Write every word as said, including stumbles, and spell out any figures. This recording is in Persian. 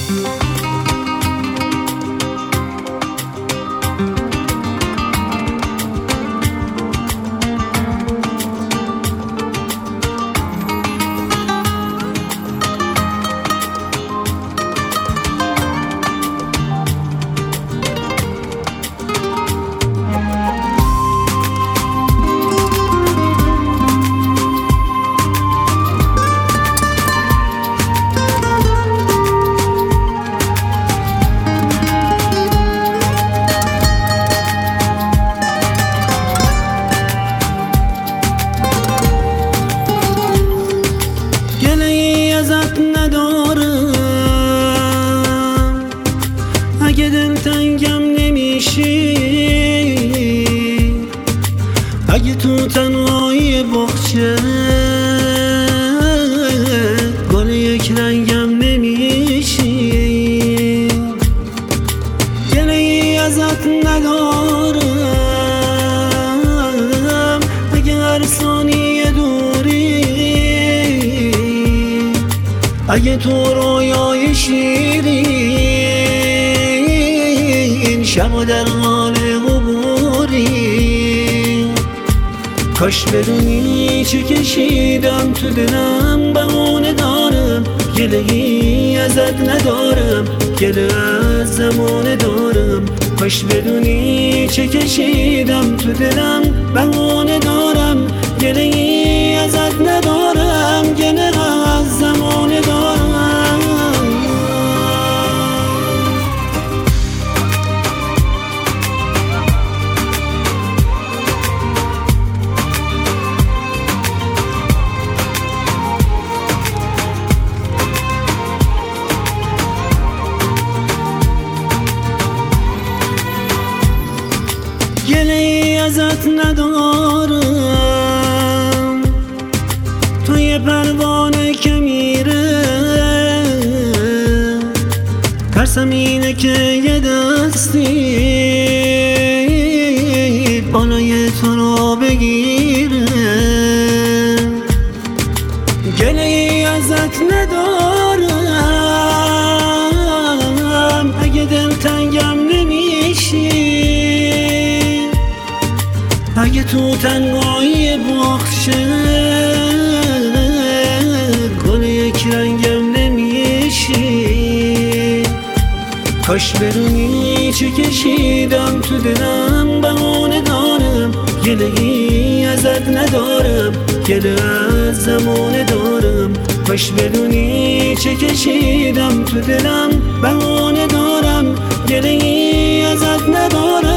اگه دلتنگم نمیشی، اگه تو تنهایی باغچه گل یک رنگم نمیشی، گله ای ازت ندارم اگه هر ثانیه دوری، اگه تو رویای شیرین شب در حال عبوری، کاش بدونی چه کشیدم تو دلم، بهونه دارم گله‌ای ازت ندارم، گله از زمانه دارم، کاش بدونی چه کشیدم تو دلم، بهونه دارم گله‌ای ازت ندارم، گله از زمانه دارم. گله ای ازت ندارم، توی پروانه که میره، ترسم اینه که یه دستی بالای تو رو بگیره، گله ای ازت ندارم اگه دلتنگم نمیشی، اگه تو تنهایی باغچه گل یک رنگم نمیشی، کاش بدونی چه کشیدم تو دلم، بهونه دارم گله‌ای ازت ندارم، گله از زمانه دارم، کاش بدونی چه کشیدم تو دلم، بهونه دارم گله‌ای ازت ندارم.